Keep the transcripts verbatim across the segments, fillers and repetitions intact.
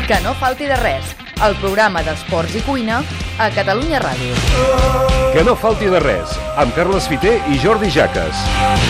Que no falti de res, el programa d'esports i cuina a Catalunya Ràdio. Que no falti de res, amb Carles Fiter i Jordi Jaques.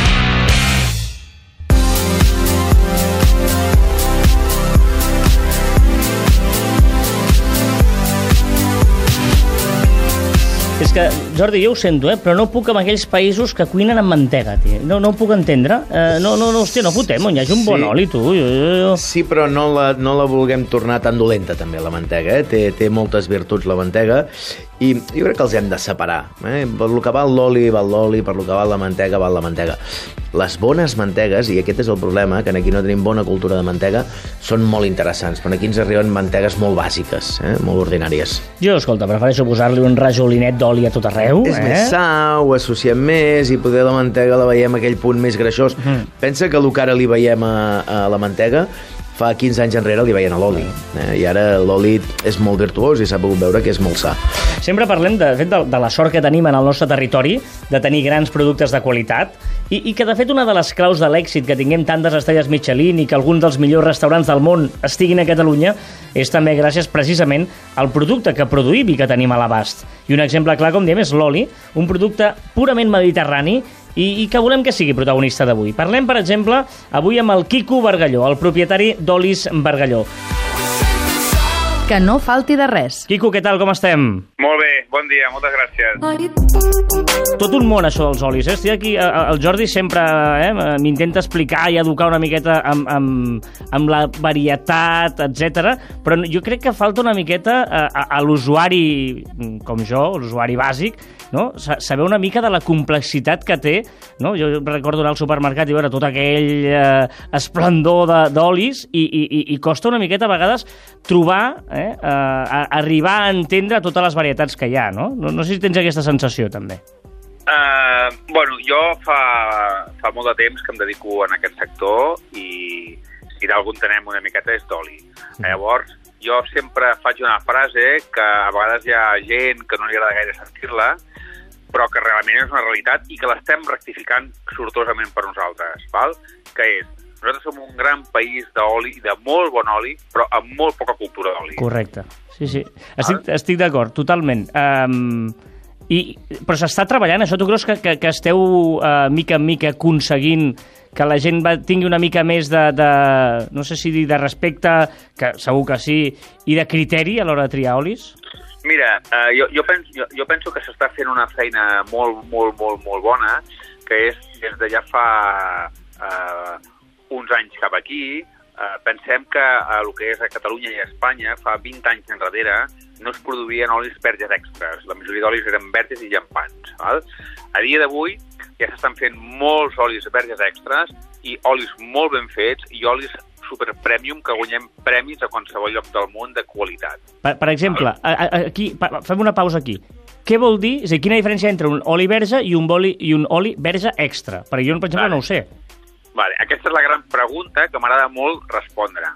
És que, Jordi, jo ho sento, eh, però no puc amb aquells països que cuinen amb mantega, tio. No, no ho puc entendre. Eh, no, no, no, hòstia, no fotem, on hi hagi un bon Sí. oli, tu. Jo, jo, jo. Sí, però no la, no la vulguem tornar tan dolenta, també, la mantega. Eh? Té, té moltes virtuts, la mantega, i jo crec que els hem de separar. Eh? Per lo que val l'oli, val l'oli, per lo que val la mantega, val la mantega. Les bones mantegues, i aquest és el problema, que aquí no tenim bona cultura de mantega, són molt interessants, però aquí ens arriben mantegues molt bàsiques, eh? molt ordinàries. Jo, escolta, prefereixo posar-li un rajolinet d'oli a tot arreu. És eh? més sa, ho associem més, i poder la mantega la veiem aquell punt més greixós. Mm. Pensa que el que ara li veiem a, a la mantega, fa quinze anys enrere li veien a l'oli. Eh? I ara l'oli és molt virtuós i s'ha pogut veure que és molt sa. Sempre parlem, de fet, de, de la sort que tenim en el nostre territori, de tenir grans productes de qualitat, i, i que, de fet, una de les claus de l'èxit que tinguem tantes estrelles Michelin i que alguns dels millors restaurants del món estiguin a Catalunya és també gràcies, precisament, al producte que produïm i que tenim a l'abast. I un exemple clar, com diem, és l'oli, un producte purament mediterrani i, i que volem que sigui protagonista d'avui. Parlem, per exemple, avui amb el Quico Bargalló, el propietari d'Olis Bargalló. Que no falti de res. Quico, què tal, com estem? Molt bé, bon dia, moltes gràcies. Tot un món, això dels olis, eh? Estic aquí, el Jordi sempre eh, m'intenta explicar i educar una miqueta amb, amb, amb la varietat, etcètera, però jo crec que falta una miqueta a, a, a l'usuari, com jo, l'usuari bàsic, no? Saber una mica de la complexitat que té, no? Jo recordo anar al supermercat i veure tot aquell eh, esplendor d'olis i, i, i costa una miqueta a vegades trobar, eh, a, a arribar a entendre totes les varietats que hi ha, no? No, no sé si tens aquesta sensació, també. Uh, bueno, jo fa, fa molt de temps que em dedico en aquest sector i si d'algú entenem una miqueta és d'oli. Mm. Llavors, jo sempre faig una frase que a vegades hi ha gent que no li agrada gaire sentir-la, però que realment és una realitat i que l'estem rectificant sortosament per nosaltres, val? Que és, nosaltres som un gran país d'oli, de molt bon oli, però amb molt poca cultura d'oli. Correcte, sí, sí. Estic, estic d'acord, totalment. Um, i, però s'està treballant, això tu creus que, que, que esteu uh, mica en mica aconseguint que la gent va, tingui una mica més de, de, no sé si dir de respecte, que segur que sí, i de criteri a l'hora de triar olis? Mira, uh, jo, jo, penso, jo, jo penso que s'està fent una feina molt, molt, molt, molt bona, que és des de ja fa uh, uns anys cap aquí. Uh, pensem que uh, el que és a Catalunya i a Espanya, fa vint anys enrere, no es produïen olis verges extras. La majoria d'olis eren verges i llampants. Val? A dia d'avui ja s'estan fent molts olis verges extras i olis molt ben fets i olis super premium que guanyem premis a qualsevol lloc del món de qualitat. Per, per exemple, a, a, aquí, pa, fem una pausa aquí. Què vol dir, és a dir, quina diferència entre un oli verge i un, oli, i un oli verge extra? Perquè jo, per exemple, vale. no ho sé. Vale. Aquesta és la gran pregunta que m'agrada molt respondre.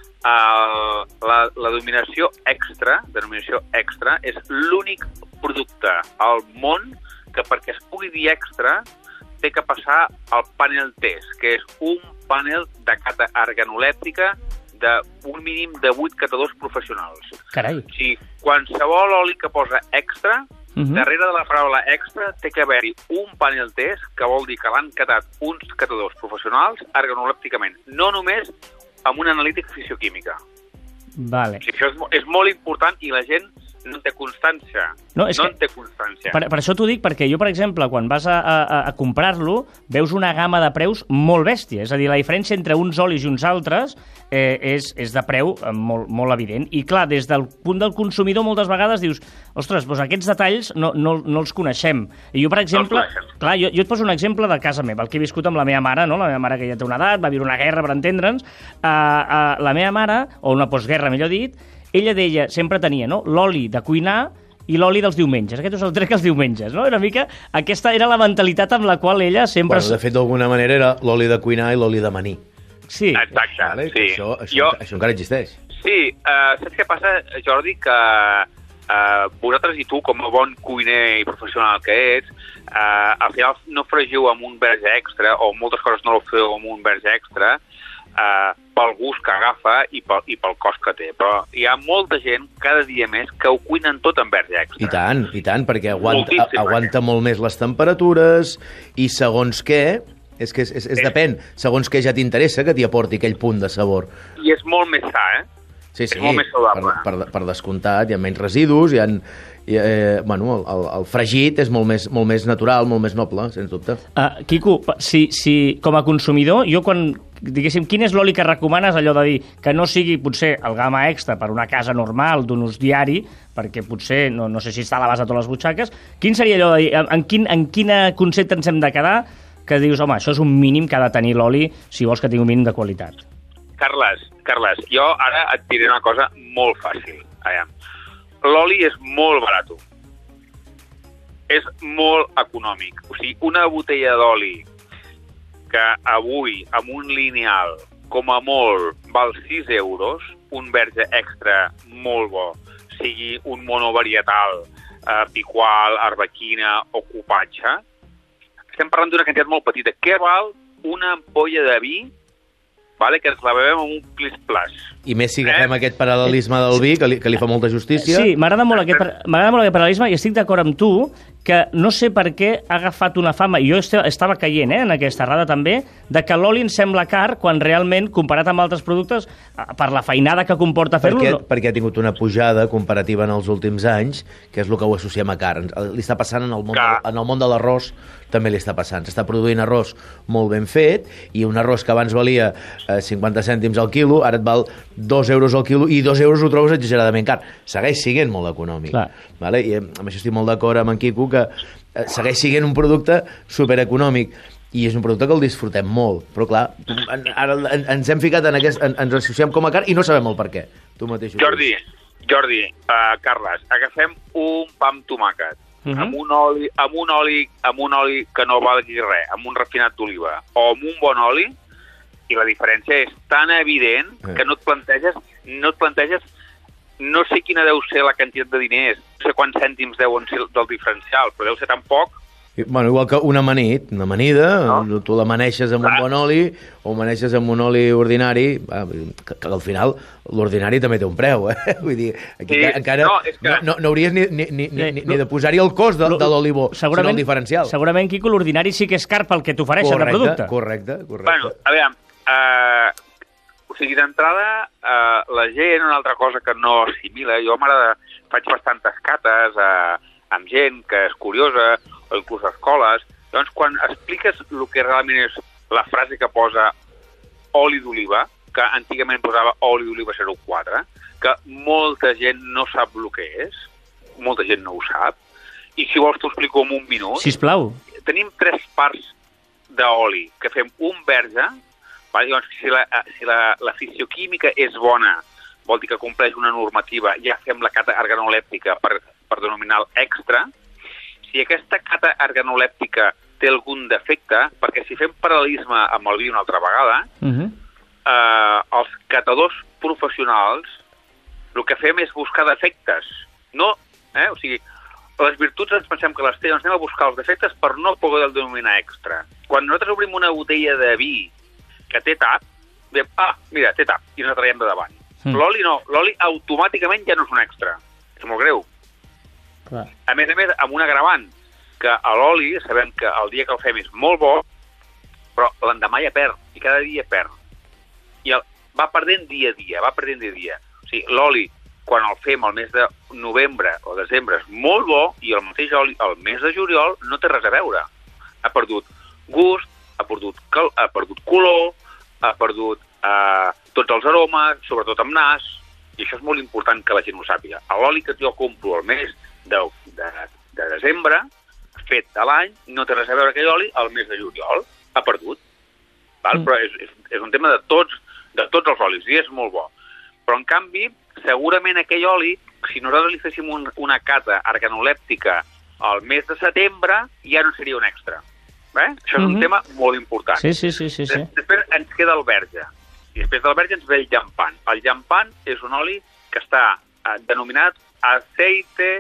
Uh, la, la denominació extra, denominació extra, és l'únic producte al món que perquè es pugui dir extra té que passar al panel test, que és un panel de cata organolèptica d'un mínim de vuit catadors professionals. Carai. O sigui, qualsevol oli que posa extra, uh-huh. darrere de la paraula extra té que haver-hi un panel test, que vol dir que l'han catat uns catadors professionals organolèpticament, no només amb una analítica fisioquímica. Vale. O sigui, això és, és molt important i la gent no en té constància. No, és no que... en té constància. Per, per això t'ho dic, perquè jo, per exemple, quan vas a, a, a comprar-lo, veus una gamma de preus molt bèstia. És a dir, la diferència entre uns olis i uns altres eh, és, és de preu molt, molt evident. I, clar, des del punt del consumidor, moltes vegades dius, ostres, doncs aquests detalls no, no, no els coneixem. I jo, per exemple, no clar, jo, jo et poso un exemple de casa meva, el que he viscut amb la meva mare, no? La meva mare que ja té una edat, va viure una guerra, per entendre'ns. Uh, uh, la meva mare, o una postguerra, millor dit, ella deia, sempre tenia, no?, l'oli de cuinar i l'oli dels diumenges. Aquest és el trec els diumenges, no? Una mica, aquesta era la mentalitat amb la qual ella sempre... Bueno, de fet, d'alguna manera era l'oli de cuinar i l'oli d'amanir. Sí. Exacte, vale? sí. Això, això, jo... això encara existeix. Sí, uh, saps què passa, Jordi? Que uh, vosaltres i tu, com a bon cuiner i professional que ets, uh, al final no fregiu amb un verge extra, o moltes coses no ho feu amb un verge extra, eh, pel gust que agafa i pel, i pel cost que té. Però hi ha molta gent, cada dia més, que ho cuinen tot amb verge extra. I tant, i tant, perquè aguanta, Moltíssim, aguanta molt més les temperatures i segons què, és que és, és, és depèn, segons què ja t'interessa que t'hi aporti aquell punt de sabor. I és molt més sa, eh? Sí, sí, és molt més saludable. per, per, per descomptat, hi ha menys residus, hi ha, hi, eh, bueno, el, el, el fregit és molt més, molt més natural, molt més noble, sens dubte. Uh, Quico, si, si, com a consumidor, jo quan, diguéssim, quin és l'oli que recomanes, allò de dir que no sigui potser el gamma extra per una casa normal, d'un ús diari, perquè potser, no, no sé si està a l'abast de totes les butxaques, quin seria allò de dir, en, quin, en quin concepte ens hem de quedar que dius, home, això és un mínim que ha de tenir l'oli si vols que tingui un mínim de qualitat? Carles, Carles, jo ara et diré una cosa molt fàcil. L'oli és molt barat. És molt econòmic. O sigui, una botella d'oli que avui, amb un lineal, com a molt, val sis euros, un verge extra molt bo, sigui un monovarietal, eh, piqual, arbequina o cupatge, estem parlant d'una quantitat molt petita. Què val una ampolla de vi, vale, que ens la bevem amb un plis-plas? I més si agafem eh? aquest paral·lelisme del vi, que li, que li fa molta justícia. Sí, m'agrada molt, aquest, m'agrada molt aquest paral·lelisme i estic d'acord amb tu que no sé per què ha agafat una fama, i jo estava caient eh, en aquesta errada també, de que l'oli ens sembla car quan realment, comparat amb altres productes, per la feinada que comporta fer-lo... Perquè, no... perquè ha tingut una pujada comparativa en els últims anys, que és el que ho associem a car. Li està passant en el món, de, en el món de l'arròs, també li està passant. S'està produint arròs molt ben fet, i un arròs que abans valia eh, cinquanta cèntims al quilo, ara et val dos euros al quilo, i dos euros ho trobes exageradament car. Segueix sent molt econòmic. Vale? I amb això estic molt d'acord amb en Quico, que eh, segueix sent un producte supereconòmic, i és un producte que el disfrutem molt. Però clar, en, ara en, ens hem ficat en aquest... En, ens associem com a car i no sabem el per què. Tu mateix ho Jordi, Jordi, uh, Carles, agafem un pa amb tomàquet, uh-huh. amb un oli, amb un oli, amb un oli que no valgui res, amb un refinat d'oliva, o amb un bon oli, i la diferència és tan evident que no et planteges, no et planteges, no sé quina deu ser la quantitat de diners, no sé quants cèntims deuen ser del diferencial, però deu ser tan poc. Bueno, igual que una amanit, una amanida, no? Tu l'amaneixes amb Clar. un bon oli o amaneixes amb un oli ordinari, que, que al final l'ordinari també té un preu, eh? Vull dir, aquí sí, encara no, que... no, no, no hauries ni, ni, ni, ni, ni de posar-hi el cost de, de l'oli bo, sinó el diferencial. Segurament, Quico, l'ordinari sí que és car pel que t'ofereixen de producte. Correcte, correcte. Bueno, a veure, uh, o sigui, d'entrada, uh, la gent, una altra cosa que no assimila, jo m'agrada, faig bastantes cates uh, amb gent que és curiosa, o inclús a escoles, doncs quan expliques el que realment és la frase que posa oli d'oliva, que antigament posava oli d'oliva zero quatre, que molta gent no sap el que és, molta gent no ho sap, i si vols t'ho explico en un minut. Sisplau. Tenim tres parts d'oli, que fem un verge, vale? Doncs si la, si la, la fisioquímica és bona, vol dir que compleix una normativa, ja fem la cata organolèptica per, per denominar extra. Si aquesta cata organolèptica té algun defecte, perquè si fem paral·lelisme amb el vi una altra vegada, uh-huh. eh, els catadors professionals el que fem és buscar defectes. No, eh? O sigui, les virtuts ens pensem que les té, doncs anem a buscar els defectes per no poder denominar extra. Quan nosaltres obrim una botella de vi que té tap, diem, ah, mira, té tap, i ens la traiem de davant. Mm. L'oli no, l'oli automàticament ja no és un extra. És molt greu. Clar. A més a més, amb un agravant, que a l'oli sabem que el dia que el fem és molt bo, però l'endemà ja perd, i cada dia perd. I el, va perdent dia a dia, va perdent dia a dia. O sigui, l'oli, quan el fem al mes de novembre o desembre, és molt bo, i el mateix oli al mes de juliol no té res a veure. Ha perdut gust, ha perdut, cal, ha perdut color, ha perdut eh, tots els aromes, sobretot amb nas, i això és molt important que la gent ho sàpiga. L'oli que jo compro al mes de, de, de desembre, fet de l'any, no té res a veure aquell oli al mes de juliol. Ha perdut. Val? Mm. Però és, és, és un tema de tots, de tots els olis, i és molt bo. Però, en canvi, segurament aquell oli, si nosaltres li féssim un, una cata organolèptica al mes de setembre, ja no seria un extra. Eh? Això és mm-hmm. un tema molt important. Sí, sí, sí, sí, sí. Després ens queda el verge. I després del verge ens ve el llampan. El llampan és un oli que està eh, denominat aceite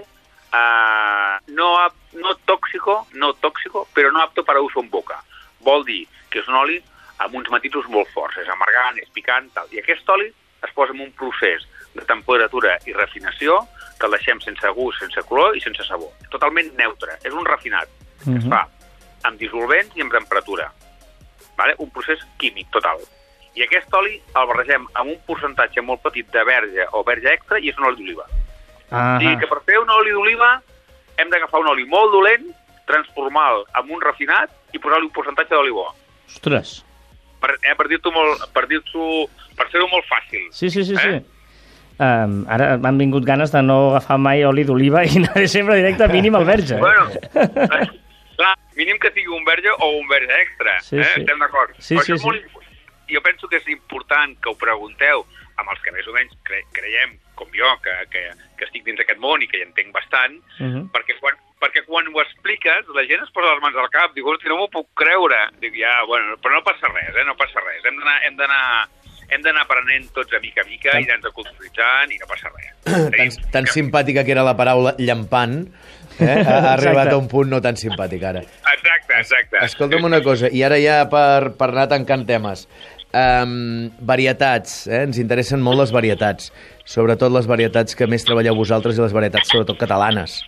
Uh, no, no tóxico, no tóxico, però no apto para uso en boca. Vol dir que és un oli amb uns matisos molt forts. És amargant, és picant, tal. I aquest oli es posa en un procés de temperatura i refinació que el deixem sense gust, sense color i sense sabor. Totalment neutre. És un refinat que uh-huh. es fa amb dissolvents i amb temperatura. Vale? Un procés químic total. I aquest oli el barregem amb un percentatge molt petit de verge o verge extra i és un oli d'oliva. Uh-huh. O sigui que per fer un oli d'oliva hem d'agafar un oli molt dolent, transformar-lo en un refinat i posar-li un percentatge d'oli bo. Ostres! Per, eh, per dir-t'ho molt... Per, dir-t'ho, per fer-ho molt fàcil. Sí, sí, sí, eh? sí. Um, ara m'han vingut ganes de no agafar mai oli d'oliva i anar sempre directe mínim al verge. Bueno, eh, clar, mínim que tingui un verge o un verge extra, sí, eh? sí. Estem d'acord. Sí, Però sí, sí. Molt, jo penso que és important que ho pregunteu amb els que més o menys cre creiem, com jo, que, que, que estic dins d'aquest món i que hi entenc bastant, uh -huh. perquè, quan, perquè quan ho expliques la gent es posa les mans al cap, diu, hosti, no m'ho puc creure. Dic, ja, bueno, però no passa res, eh? No passa res. Hem d'anar... Hem d'anar hem d'anar aprenent tots a mica a mica tant... i anar-nos culturitzant i no passa res. tan, tan simpàtica que era la paraula llampant, eh? ha, ha arribat a un punt no tan simpàtic ara. Exacte, exacte. Escolta'm una cosa, i ara ja per, per anar tancant temes. Um, varietats, eh? Ens interessen molt les varietats, sobretot les varietats que més treballeu vosaltres i les varietats sobretot catalanes.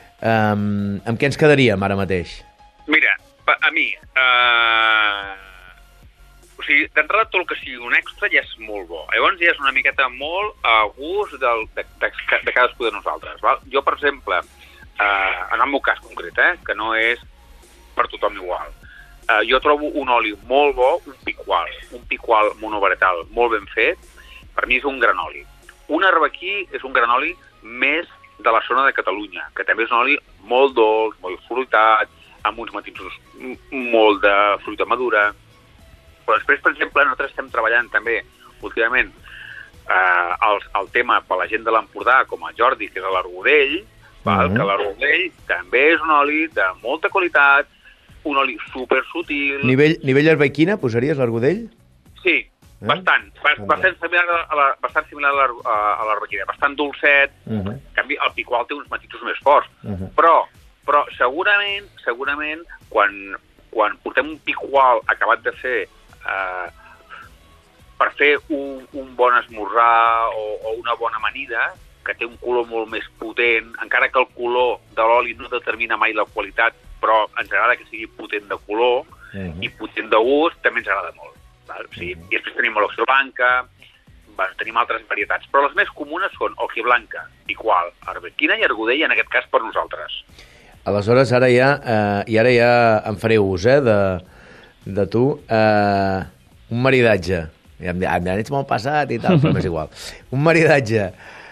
Um, amb què ens quedaríem ara mateix? Mira, a mi... Uh... O sigui, d'entrada tot el que sigui un extra ja és molt bo. Llavors ja és una miqueta molt a gust del, de, de, de cadascú de nosaltres. Val? Jo, per exemple, eh, en el meu cas concret, eh, que no és per tothom igual, eh, jo trobo un oli molt bo, un piqual, un piqual monovarietal molt ben fet, per mi és un gran oli. Un arbequí és un gran oli més de la zona de Catalunya, que també és un oli molt dolç, molt fruitat, amb uns matisos molt de fruita madura. Però després, per exemple, nosaltres estem treballant també últimament eh, el, el tema per la gent de l'Empordà, com el Jordi, que és l'argodell, mm-hmm. que l'argodell també és un oli de molta qualitat, un oli super sutil. Nivell, nivell arbequina, posaries l'argodell? Sí, eh? bastant. Bastant similar a la, bastant similar a l'arbequina, bastant dolcet. Mm-hmm. En canvi, el piqual té uns matisos més forts. Mm-hmm. Però, però segurament, segurament, quan, quan portem un piqual acabat de fer Uh, per fer un, un bon esmorzar o, o una bona amanida, que té un color molt més potent, encara que el color de l'oli no determina mai la qualitat, però ens agrada que sigui potent de color uh-huh. i potent de gust, també ens agrada molt. Val? O sigui, uh-huh. I després tenim l'hojiblanca, tenim altres varietats, però les més comunes són hojiblanca, piqual, arbequina i argodell, en aquest cas per nosaltres. Aleshores, ara ja, eh, i ara ja en faré ús, eh, de... de tu, uh, un maridatge, ja em diran, ets molt passat i tal, però m'és igual. Un maridatge,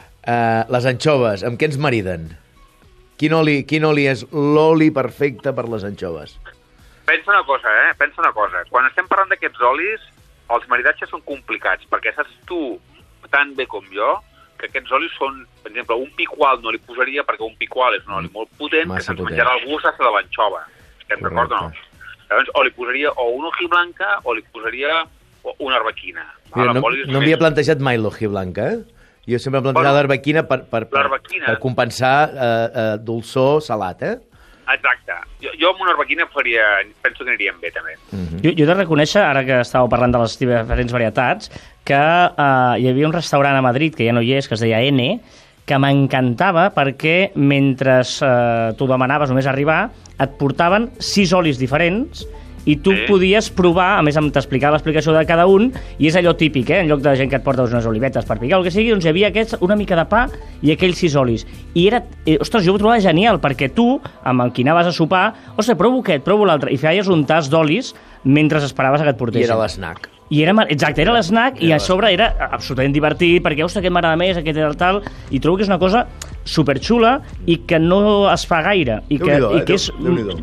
uh, les anxoves, amb què ens mariden? Quin oli, quin oli és l'oli perfecte per les anxoves? Pensa una cosa, eh? Pensa una cosa. Quan estem parlant d'aquests olis, els maridatges són complicats, perquè saps tu tan bé com jo que aquests olis són, per exemple, un piqual no li posaria, perquè un piqual és un oli molt potent, Massa que se'ns menjarà el gust de l'anxova. Estem d'acord o no? Llavors, o li posaria o una hojiblanca o li posaria una arbequina. Mira, no no m'havia plantejat mai l'hojiblanca, eh? Jo sempre he plantejat bueno, l'arbequina per, per, per, per compensar eh, eh, dolçor salat, eh? Exacte. Jo, jo amb una arbequina faria, penso que aniríem bé, també. Uh -huh. jo, jo he de reconèixer, ara que estàveu parlant de les diferents varietats, que eh, hi havia un restaurant a Madrid, que ja no hi és, que es deia N, que m'encantava perquè mentre eh, tu demanaves només arribar, et portaven sis olis diferents i tu sí. podies provar, a més t'explicava l'explicació de cada un, i és allò típic, eh? En lloc de gent que et porta unes olivetes per picar, el que sigui, doncs hi havia aquests, una mica de pa i aquells sis olis. I era, eh, ostres, jo ho trobava genial, perquè tu, amb el qui anaves a sopar, ostres, provo aquest, provo l'altre, i feies un tas d'olis mentre esperaves que et portessin. I era l'esnac. I era, exacte, era l'esnac i a sobre era absolutament divertit perquè, ostres, aquest m'agrada més, aquest era el tal, i trobo que és una cosa superxula i que no es fa gaire i que, eh? i que és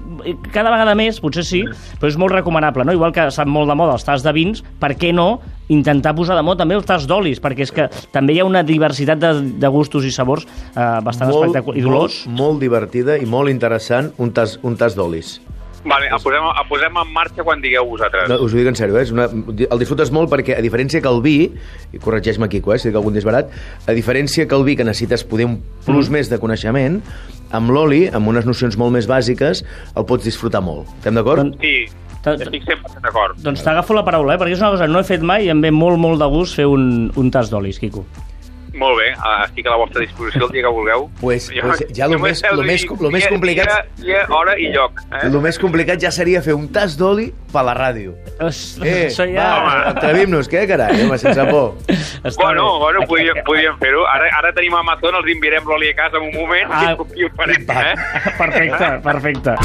cada vegada més, potser sí, però és molt recomanable, no? Igual que està molt de moda els tasts de vins, per què no intentar posar de moda també els tasts d'olis, perquè és que també hi ha una diversitat de, de gustos i sabors eh, bastant espectacular i dolors. Molt, molt divertida i molt interessant un tas, un tas d'olis. Vale, el posem, el posem en marxa quan digueu vosaltres. No, us ho dic en sèrio, eh? És una, el disfrutes molt perquè, a diferència que el vi, i corregeix-me, Quico, eh, si dic algun disbarat, a diferència que el vi, que necessites poder un plus mm. més de coneixement, amb l'oli, amb unes nocions molt més bàsiques, el pots disfrutar molt. Estem d'acord? Sí, estic cent per cent d'acord. Doncs t'agafo la paraula, eh? Perquè és una cosa que no he fet mai i em ve molt, molt de gust fer un, un tas d'olis, Quico. Molt bé, estic a la vostra disposició el dia que vulgueu. Pues, pues ja el més, lo més, lo més complicat... Dia, dia, hora i lloc. Eh? El més complicat ja seria fer un tas d'oli per la ràdio. Eh, ja... va, atrevim-nos, què, carai, home, sense por. Bueno, bueno, podíem, podíem fer-ho. Ara, ara tenim Amazon, els enviarem l'oli a casa en un moment ah, i ho farem. Eh? Perfecte, perfecte.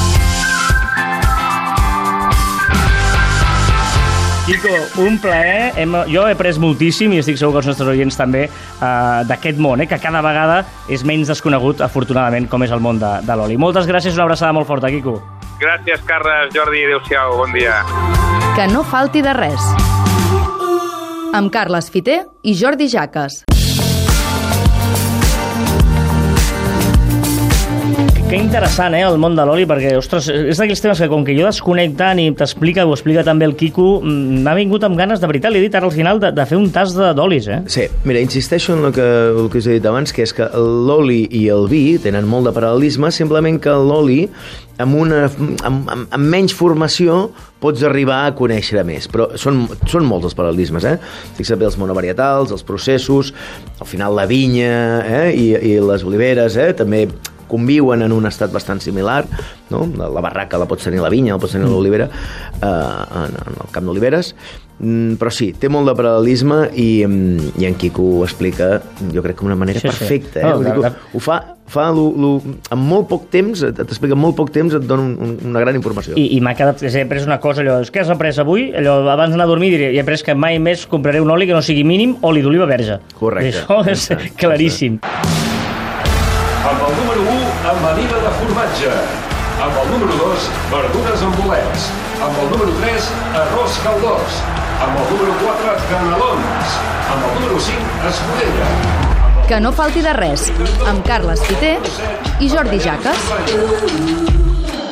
Quico, un plaer. Hem, jo he après moltíssim, i estic segur que els nostres oients també, uh, d'aquest món, eh, que cada vegada és menys desconegut, afortunadament, com és el món de, de l'oli. Moltes gràcies, una abraçada molt forta, Quico. Gràcies, Carles, Jordi, adéu-siau, bon dia. Que no falti de res. Amb Carles Fiter i Jordi Jaques. Que interessant, eh, el món de l'oli, perquè, ostres, és d'aquells temes que com que jo desconec tant i t'explica, ho explica també el Quico, m'ha vingut amb ganes, de veritat, li he dit ara al final, de, de fer un tas d'olis, eh? Sí, mira, insisteixo en el que, el que us he dit abans, que és que l'oli i el vi tenen molt de paral·lelisme, simplement que l'oli, amb, una, amb, amb, amb menys formació, pots arribar a conèixer més, però són, són molts els paral·lelismes, eh? Fixa't bé els monovarietals, els processos, al final la vinya, eh? I, i les oliveres, eh? També conviuen en un estat bastant similar, no? La barraca la pots tenir la vinya, la pots tenir l'olivera, eh, en, en el camp d'oliveres, mm, però sí, té molt de paral·lelisme i, i en Quico ho explica, jo crec que d'una manera sí, perfecta. Sí. Eh? Oh, dic, ho fa, fa lo, lo, en molt poc temps, t'explica en molt poc temps, et dona un, una gran informació. I, i m'ha quedat, he après una cosa, allò, què has après avui? Allò, abans d'anar a dormir diré, he après que mai més compraré un oli que no sigui mínim oli d'oliva verge. Correcte. Això és sí, claríssim. Sí. Amb el número u, amanida de formatge. Amb el número dos, verdures amb bolets. Amb el número tres, arròs caldós. Amb el número quatre, canelons. Amb el número cinc, escudella. Que no falti de res, amb Carles Fiter i Jordi Jaques.